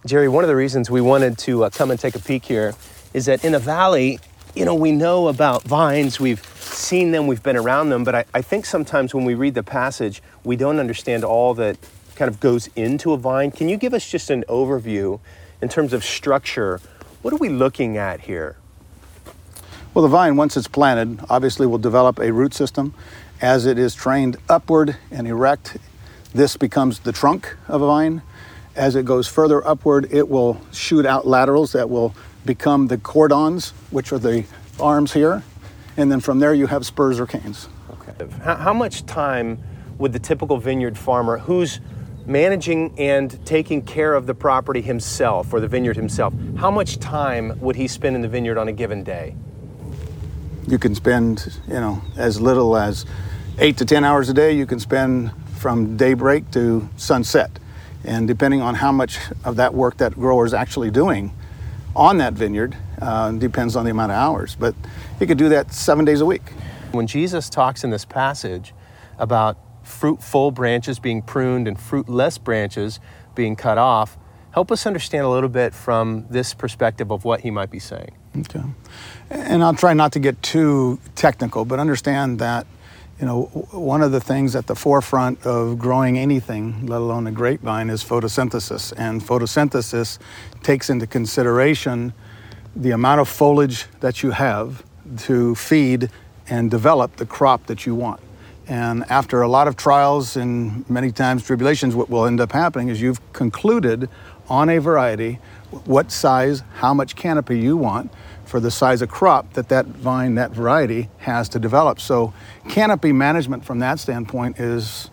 Jerry, one of the reasons we wanted to come and take a peek here is that in the valley, we know about vines, we've seen them, we've been around them, but I think sometimes when we read the passage, we don't understand all that kind of goes into a vine. Can you give us just an overview in terms of structure? What are we looking at here? Well, the vine, once it's planted, obviously will develop a root system. As it is trained upward and erect, this becomes the trunk of a vine. As it goes further upward, it will shoot out laterals that will become the cordons, which are the arms here. And then from there you have spurs or canes. Okay. How much time would the typical vineyard farmer who's managing and taking care of the property himself or the vineyard himself, how much time would he spend in the vineyard on a given day? You can spend, as little as 8 to 10 hours a day. You can spend from daybreak to sunset. And depending on how much of that work that grower is actually doing on that vineyard, depends on the amount of hours. But you could do that 7 days a week. When Jesus talks in this passage about fruitful branches being pruned and fruitless branches being cut off, help us understand a little bit from this perspective of what he might be saying. Okay. And I'll try not to get too technical, but understand that one of the things at the forefront of growing anything, let alone a grapevine, is photosynthesis. And photosynthesis takes into consideration the amount of foliage that you have to feed and develop the crop that you want. And after a lot of trials and many times tribulations, what will end up happening is you've concluded on a variety what size, how much canopy you want for the size of crop that vine, that variety has to develop. So canopy management from that standpoint is,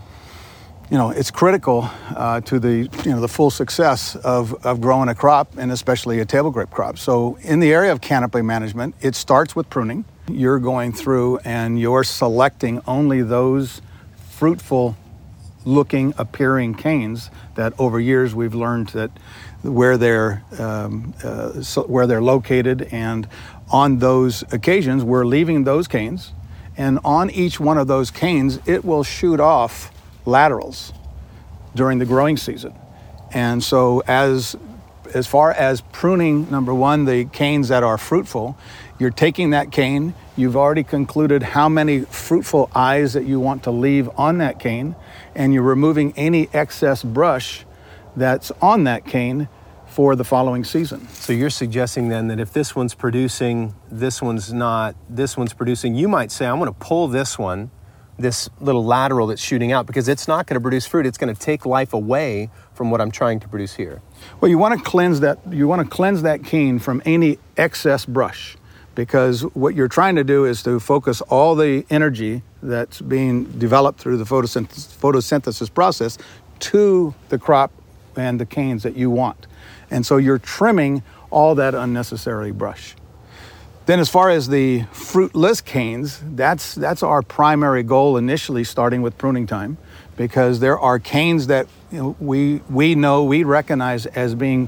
it's critical to the full success of growing a crop, and especially a table grape crop. So in the area of canopy management, it starts with pruning. You're going through and you're selecting only those fruitful looking, appearing canes that over years we've learned that where they're located, and on those occasions we're leaving those canes, and on each one of those canes it will shoot off laterals during the growing season. And so as far as pruning, number one, the canes that are fruitful, you're taking that cane, you've already concluded how many fruitful eyes that you want to leave on that cane, and you're removing any excess brush that's on that cane for the following season. So you're suggesting then that if this one's producing, this one's not, this one's producing, you might say, I'm going to pull this one, this little lateral that's shooting out, because it's not going to produce fruit. It's going to take life away from what I'm trying to produce here. Well, you want to cleanse that cane from any excess brush, because what you're trying to do is to focus all the energy that's being developed through the photosynthesis process to the crop and the canes that you want. And so you're trimming all that unnecessary brush. Then as far as the fruitless canes, that's our primary goal initially, starting with pruning time, because there are canes that we recognize as being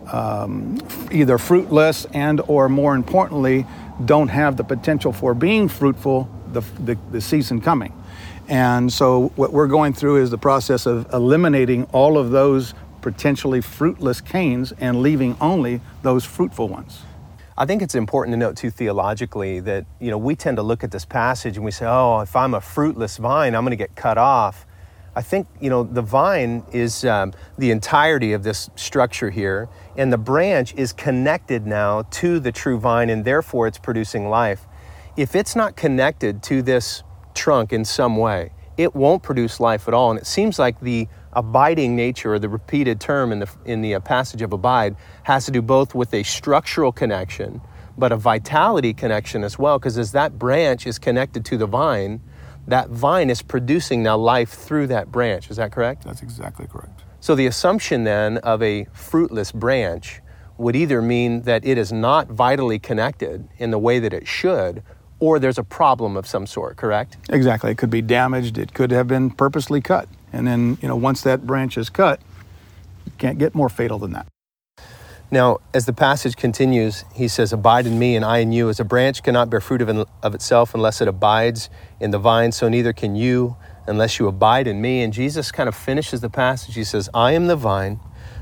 either fruitless and, or more importantly, don't have the potential for being fruitful the season coming. And so what we're going through is the process of eliminating all of those potentially fruitless canes and leaving only those fruitful ones. I think it's important to note too theologically that, we tend to look at this passage and we say, oh, if I'm a fruitless vine, I'm going to get cut off. I think, the vine is the entirety of this structure here, and the branch is connected now to the true vine, and therefore it's producing life. If it's not connected to this trunk in some way, it won't produce life at all. And it seems like the abiding nature, or the repeated term in the passage of abide, has to do both with a structural connection, but a vitality connection as well, because as that branch is connected to the vine, that vine is producing now life through that branch. Is that correct? That's exactly correct. So the assumption then of a fruitless branch would either mean that it is not vitally connected in the way that it should, or there's a problem of some sort, correct? Exactly. It could be damaged. It could have been purposely cut. And then, once that branch is cut, you can't get more fatal than that. Now, as the passage continues, he says, abide in me and I in you. As a branch cannot bear fruit of itself unless it abides in the vine, so neither can you unless you abide in me. And Jesus kind of finishes the passage. He says, I am the vine,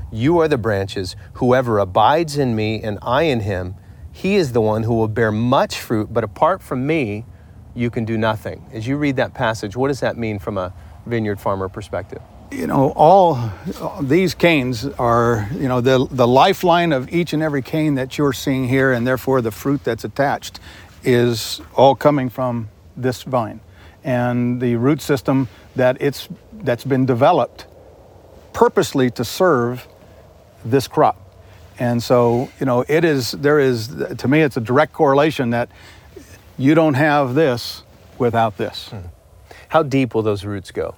You are the branches. Whoever abides in me and I in him, he is the one who will bear much fruit, but apart from me, you can do nothing. As you read that passage, what does that mean from a vineyard farmer perspective? All these canes are, the lifeline of each and every cane that you're seeing here, and therefore the fruit that's attached is all coming from this vine. And the root system that's been developed purposely to serve this crop. And so, there is, to me, it's a direct correlation that you don't have this without this. How deep will those roots go?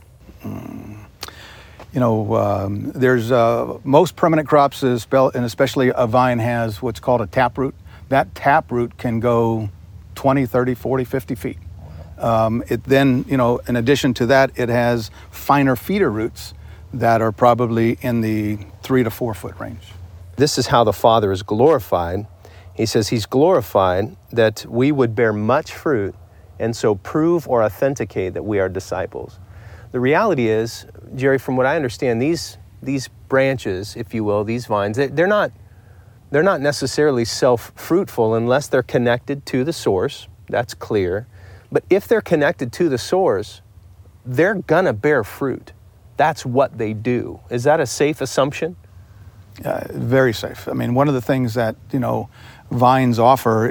There's most permanent crops, and especially a vine, has what's called a taproot. That taproot can go 20, 30, 40, 50 feet. It then, in addition to that, it has finer feeder roots that are probably in the 3 to 4 foot range. This is how the Father is glorified. He says he's glorified that we would bear much fruit and so prove or authenticate that we are disciples. The reality is, Jerry, from what I understand, these branches, if you will, these vines, they're not necessarily self-fruitful unless they're connected to the source. That's clear. But if they're connected to the source, they're gonna bear fruit. That's what they do. Is that a safe assumption? Very safe. I mean, one of the things that vines offer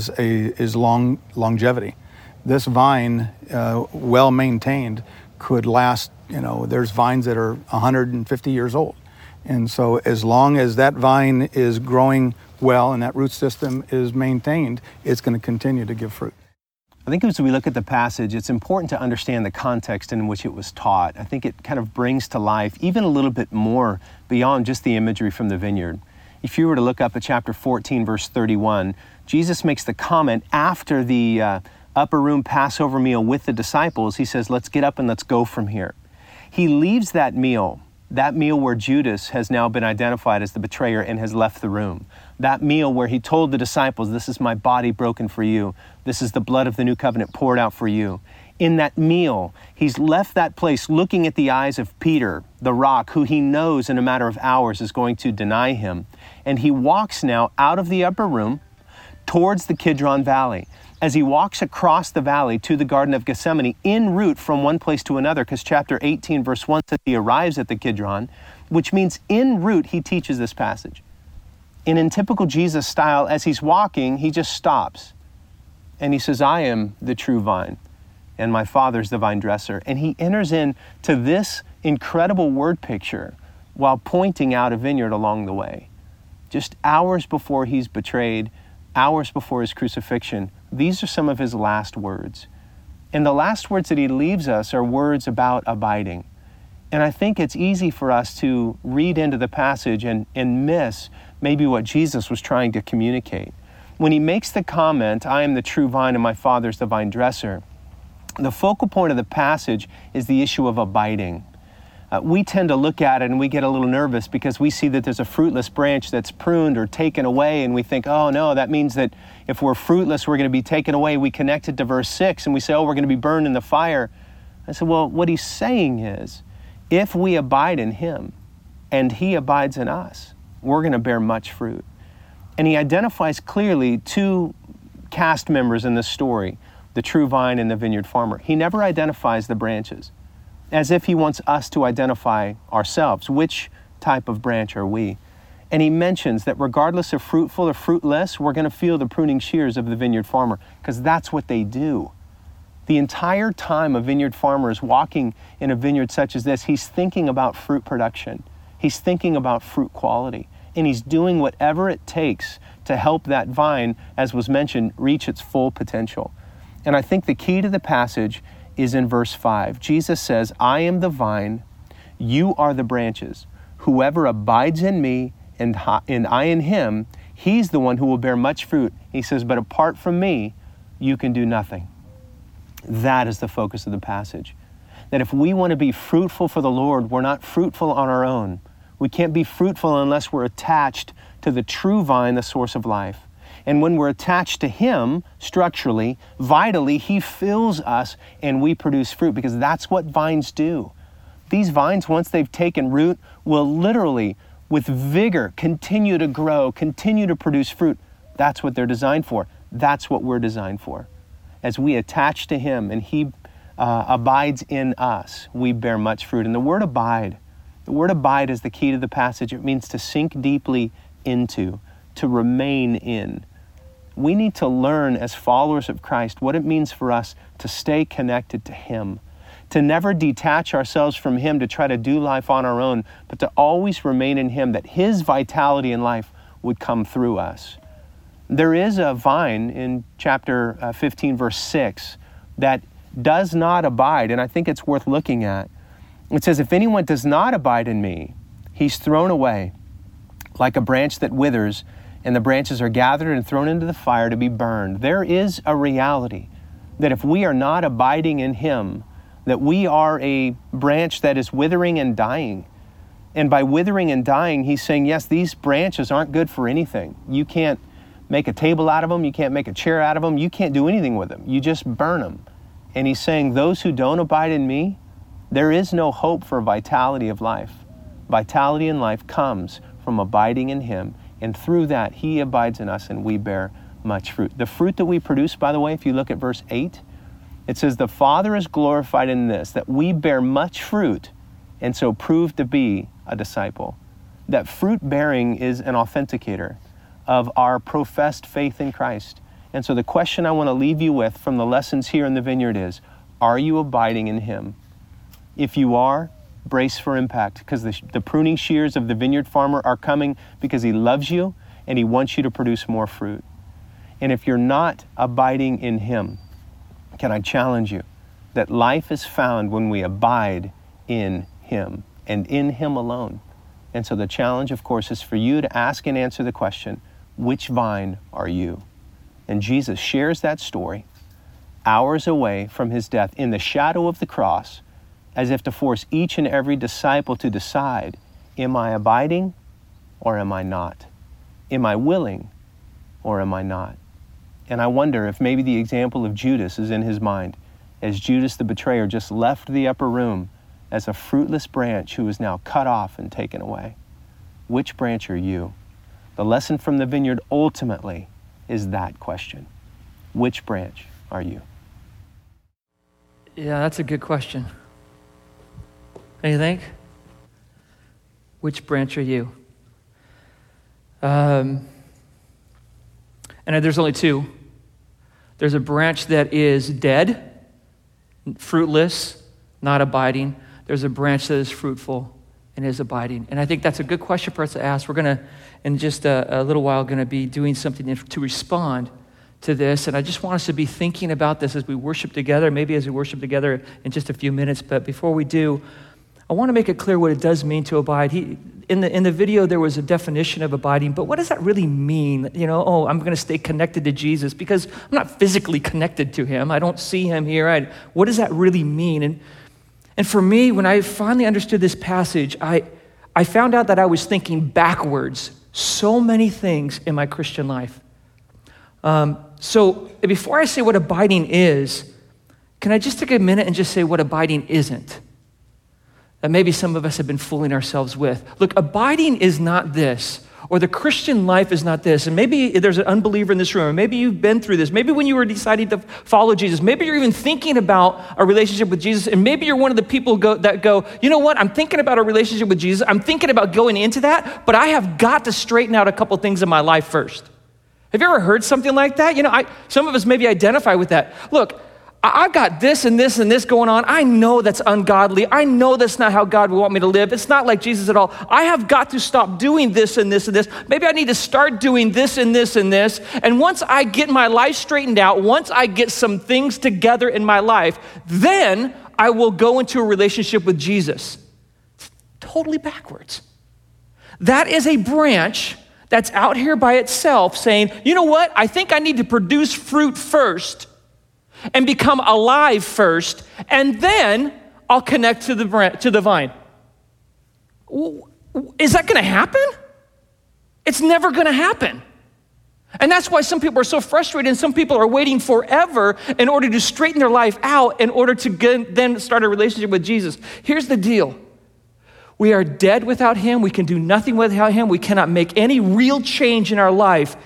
is longevity. This vine, well maintained, could last. There's vines that are 150 years old, and so as long as that vine is growing well and that root system is maintained, it's going to continue to give fruit. I think as we look at the passage, it's important to understand the context in which it was taught. I think it kind of brings to life even a little bit more beyond just the imagery from the vineyard. If you were to look up at chapter 14, verse 31, Jesus makes the comment after the upper room Passover meal with the disciples. He says, let's get up and let's go from here. He leaves that meal where Judas has now been identified as the betrayer and has left the room. That meal where he told the disciples, this is my body broken for you. This is the blood of the new covenant poured out for you. In that meal, he's left that place looking at the eyes of Peter, the rock, who he knows in a matter of hours is going to deny him. And he walks now out of the upper room towards the Kidron Valley. As he walks across the valley to the Garden of Gethsemane, en route from one place to another, because chapter 18, verse 1 says he arrives at the Kidron, which means en route he teaches this passage. And in typical Jesus style, as he's walking, he just stops. And he says, I am the true vine, and my Father's the vine dresser. And he enters into this incredible word picture while pointing out a vineyard along the way. Just hours before he's betrayed, hours before his crucifixion, these are some of his last words. And the last words that he leaves us are words about abiding. And I think it's easy for us to read into the passage and miss maybe what Jesus was trying to communicate. When he makes the comment, I am the true vine and my Father's the vine dresser, the focal point of the passage is the issue of abiding. We tend to look at it and we get a little nervous because we see that there's a fruitless branch that's pruned or taken away, and we think, oh no, that means that if we're fruitless, we're going to be taken away. We connect it to verse 6 and we say, oh, we're going to be burned in the fire. I said, well, what he's saying is, if we abide in him and he abides in us, we're going to bear much fruit. And he identifies clearly two cast members in this story, the true vine and the vineyard farmer. He never identifies the branches, as if he wants us to identify ourselves. Which type of branch are we? And he mentions that regardless of fruitful or fruitless, we're going to feel the pruning shears of the vineyard farmer, because that's what they do. The entire time a vineyard farmer is walking in a vineyard such as this, he's thinking about fruit production. He's thinking about fruit quality. And he's doing whatever it takes to help that vine, as was mentioned, reach its full potential. And I think the key to the passage is in verse 5. Jesus says, I am the vine, you are the branches. Whoever abides in me and I in him, he's the one who will bear much fruit. He says, but apart from me, you can do nothing. That is the focus of the passage. That if we want to be fruitful for the Lord, we're not fruitful on our own. We can't be fruitful unless we're attached to the true vine, the source of life. And when we're attached to him, structurally, vitally, he fills us and we produce fruit, because that's what vines do. These vines, once they've taken root, will literally with vigor, continue to grow, continue to produce fruit. That's what they're designed for. That's what we're designed for. As we attach to Him and He abides in us, we bear much fruit. And the word abide is the key to the passage. It means to sink deeply into, to remain in. We need to learn as followers of Christ what it means for us to stay connected to Him, to never detach ourselves from Him to try to do life on our own, but to always remain in Him, that His vitality in life would come through us. There is a vine in chapter 15, verse 6, that does not abide, and I think it's worth looking at. It says, if anyone does not abide in me, he's thrown away like a branch that withers, and the branches are gathered and thrown into the fire to be burned. There is a reality that if we are not abiding in Him, that we are a branch that is withering and dying. And by withering and dying, He's saying, yes, these branches aren't good for anything. You can't make a table out of them. You can't make a chair out of them. You can't do anything with them. You just burn them. And He's saying, those who don't abide in me, there is no hope for vitality of life. Vitality in life comes from abiding in Him. And through that, He abides in us and we bear much fruit. The fruit that we produce, by the way, if you look at verse 8, it says, the Father is glorified in this, that we bear much fruit and so prove to be a disciple. That fruit bearing is an authenticator of our professed faith in Christ. And so the question I want to leave you with from the lessons here in the vineyard is, are you abiding in Him? If you are, brace for impact, because the pruning shears of the vineyard farmer are coming because He loves you and He wants you to produce more fruit. And if you're not abiding in Him, can I challenge you that life is found when we abide in Him and in Him alone. And so the challenge, of course, is for you to ask and answer the question, which vine are you? And Jesus shares that story hours away from His death in the shadow of the cross, as if to force each and every disciple to decide, am I abiding or am I not? Am I willing or am I not? And I wonder if maybe the example of Judas is in his mind, as Judas the betrayer just left the upper room as a fruitless branch who is now cut off and taken away. Which branch are you? The lesson from the vineyard ultimately is that question. Which branch are you? Yeah, that's a good question. What do you think? Which branch are you? And there's only two. There's a branch that is dead, fruitless, not abiding. There's a branch that is fruitful and is abiding. And I think that's a good question for us to ask. We're going to, in just a little while, going to be doing something to respond to this. And I just want us to be thinking about this as we worship together, maybe as we worship together in just a few minutes. But before we do, I want to make it clear what it does mean to abide. In the video, there was a definition of abiding, but what does that really mean? You know, I'm going to stay connected to Jesus because I'm not physically connected to Him. I don't see Him here. What does that really mean? And for me, when I finally understood this passage, I found out that I was thinking backwards so many things in my Christian life. So before I say what abiding is, can I just take a minute and just say what abiding isn't? That maybe some of us have been fooling ourselves with. Look, abiding is not this, or the Christian life is not this. And maybe there's an unbeliever in this room, or maybe you've been through this. Maybe when you were deciding to follow Jesus, maybe you're even thinking about a relationship with Jesus, and maybe you're one of the people that go, you know what, I'm thinking about a relationship with Jesus. I'm thinking about going into that, but I have got to straighten out a couple things in my life first. Have you ever heard something like that? You know, some of us maybe identify with that. Look, I've got this and this and this going on. I know that's ungodly. I know that's not how God would want me to live. It's not like Jesus at all. I have got to stop doing this and this and this. Maybe I need to start doing this and this and this. And once I get my life straightened out, once I get some things together in my life, then I will go into a relationship with Jesus. It's totally backwards. That is a branch that's out here by itself saying, you know what? I think I need to produce fruit first and become alive first, and then I'll connect to the vine. Is that going to happen? It's never going to happen. And that's why some people are so frustrated, and some people are waiting forever in order to straighten their life out in order to then start a relationship with Jesus. Here's the deal. We are dead without him. We can do nothing without him. We cannot make any real change in our life,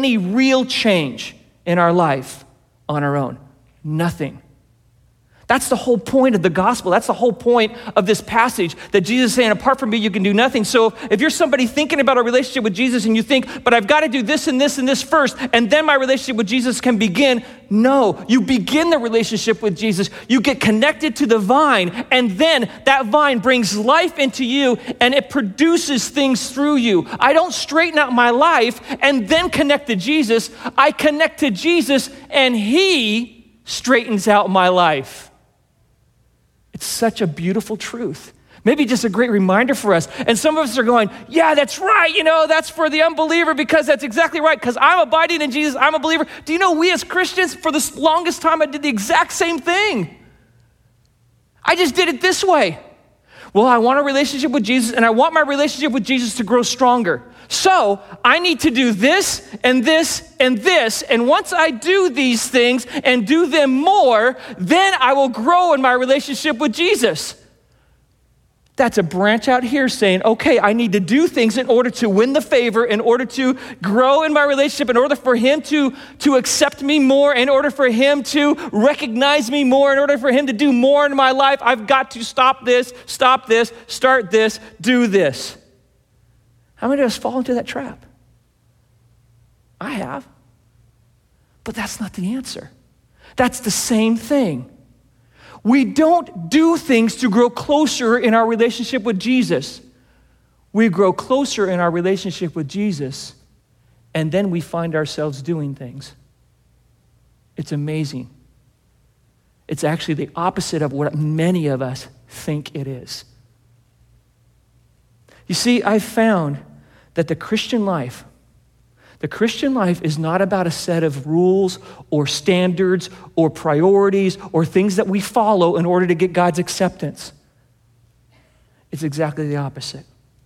on our own. Nothing. That's the whole point of the gospel. That's the whole point of this passage, that Jesus is saying, apart from me, you can do nothing. So if you're somebody thinking about a relationship with Jesus and you think, but I've got to do this and this and this first, and then my relationship with Jesus can begin. No, you begin the relationship with Jesus. You get connected to the vine, and then that vine brings life into you, and it produces things through you. I don't straighten out my life and then connect to Jesus. I connect to Jesus, and he straightens out my life. It's such a beautiful truth. Maybe just a great reminder for us. And some of us are going, yeah, that's right. That's for the unbeliever, because that's exactly right. Because I'm abiding in Jesus, I'm a believer. Do you know, we as Christians, for the longest time, I did the exact same thing. I just did it this way. Well, I want a relationship with Jesus, and I want my relationship with Jesus to grow stronger. So I need to do this and this and this. And once I do these things and do them more, then I will grow in my relationship with Jesus. That's a branch out here saying, okay, I need to do things in order to win the favor, in order to grow in my relationship, in order for him to accept me more, in order for him to recognize me more, in order for him to do more in my life. I've got to stop this, start this, do this. How many of us fall into that trap? I have. But that's not the answer. That's the same thing. We don't do things to grow closer in our relationship with Jesus. We grow closer in our relationship with Jesus, and then we find ourselves doing things. It's amazing. It's actually the opposite of what many of us think it is. You see, I've found that the Christian life is not about a set of rules or standards or priorities or things that we follow in order to get God's acceptance. It's exactly the opposite.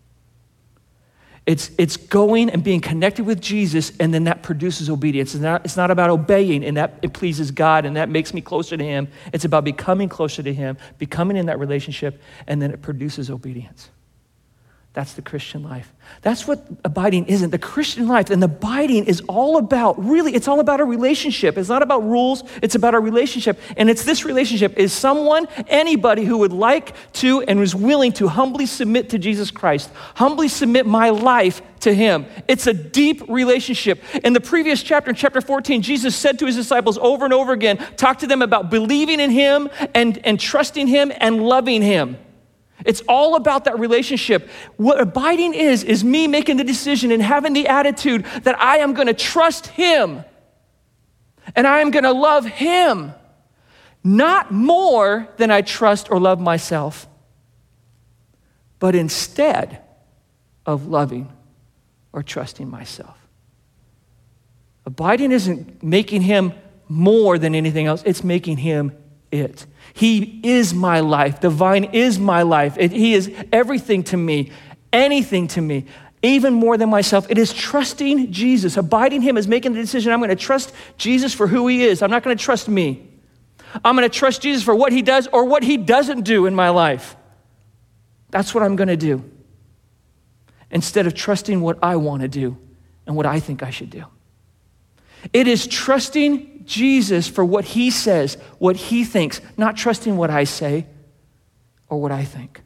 It's going and being connected with Jesus, and then that produces obedience. It's not about obeying, and that it pleases God, and that makes me closer to him. It's about becoming closer to him, becoming in that relationship, and then it produces obedience. That's the Christian life. That's what abiding isn't. The Christian life and abiding is all about, really, it's all about a relationship. It's not about rules, it's about a relationship. And it's this relationship is someone, anybody who would like to and is willing to humbly submit to Jesus Christ, humbly submit my life to him. It's a deep relationship. In the previous chapter, in chapter 14, Jesus said to his disciples over and over again, talk to them about believing in him and trusting him and loving him. It's all about that relationship. What abiding is me making the decision and having the attitude that I am going to trust him and I am going to love him, not more than I trust or love myself, but instead of loving or trusting myself. Abiding isn't making him more than anything else. It's making him it. He is my life. The vine is my life. He is everything to me, anything to me, even more than myself. It is trusting Jesus. Abiding him is making the decision. I'm going to trust Jesus for who he is. I'm not going to trust me. I'm going to trust Jesus for what he does or what he doesn't do in my life. That's what I'm going to do, instead of trusting what I want to do and what I think I should do. It is trusting Jesus for what he says, what he thinks, not trusting what I say or what I think.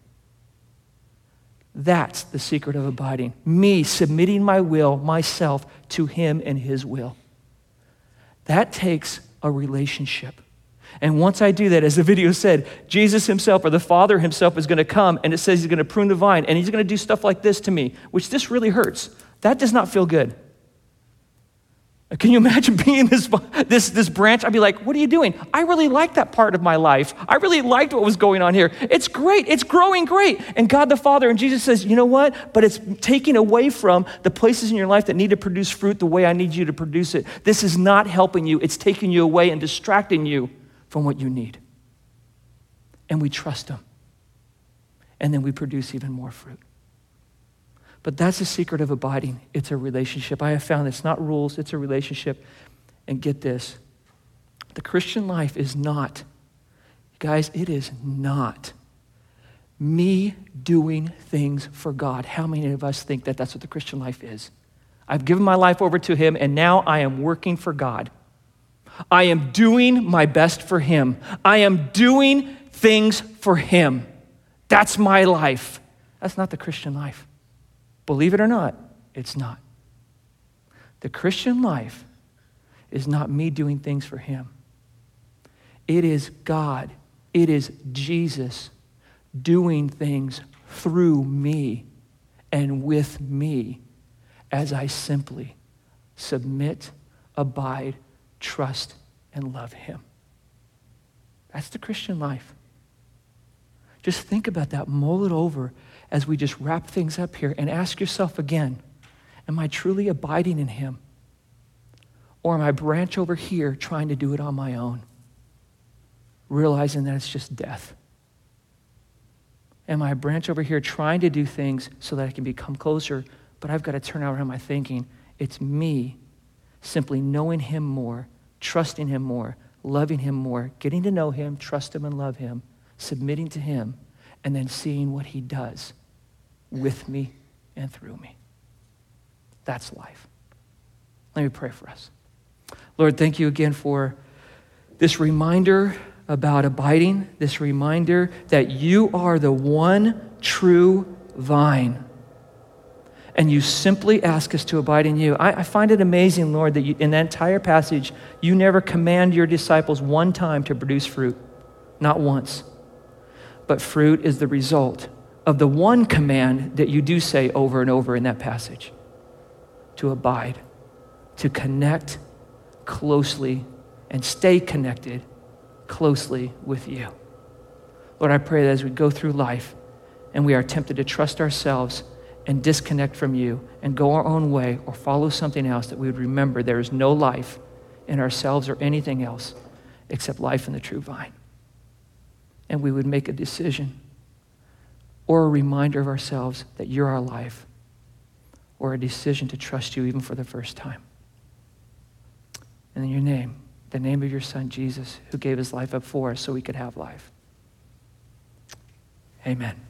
That's the secret of abiding. Me submitting my will, myself, to him and his will. That takes a relationship. And once I do that, as the video said, Jesus himself or the Father himself is going to come, and it says he's going to prune the vine, and he's going to do stuff like this to me, which this really hurts. That does not feel good. Can you imagine being this branch? I'd be like, what are you doing? I really like that part of my life. I really liked what was going on here. It's great. It's growing great. And God the Father and Jesus says, you know what? But it's taking away from the places in your life that need to produce fruit the way I need you to produce it. This is not helping you. It's taking you away and distracting you from what you need. And we trust him. And then we produce even more fruit. But that's the secret of abiding. It's a relationship. I have found it's not rules, it's a relationship. And get this, the Christian life is not, guys, it is not me doing things for God. How many of us think that that's what the Christian life is? I've given my life over to him, and now I am working for God. I am doing my best for him. I am doing things for him. That's my life. That's not the Christian life. Believe it or not, it's not. The Christian life is not me doing things for him. It is God. It is Jesus doing things through me and with me as I simply submit, abide, trust, and love him. That's the Christian life. Just think about that. Mull it over as we just wrap things up here and ask yourself again, am I truly abiding in him? Or am I a branch over here trying to do it on my own, realizing that it's just death? Am I a branch over here trying to do things so that I can become closer, but I've got to turn around my thinking? It's me simply knowing him more, trusting him more, loving him more, getting to know him, trust him and love him, submitting to him, and then seeing what he does with me and through me. That's life. Let me pray for us. Lord, thank you again for this reminder about abiding, this reminder that you are the one true vine. And you simply ask us to abide in you. I find it amazing, Lord, that in that entire passage, you never command your disciples one time to produce fruit. Not once. But fruit is the result of the one command that you do say over and over in that passage. To abide, to connect closely and stay connected closely with you. Lord, I pray that as we go through life and we are tempted to trust ourselves and disconnect from you and go our own way or follow something else, that we would remember there is no life in ourselves or anything else except life in the true vine. And we would make a decision or a reminder of ourselves that you're our life, or a decision to trust you even for the first time. And in your name, the name of your son, Jesus, who gave his life up for us so we could have life. Amen.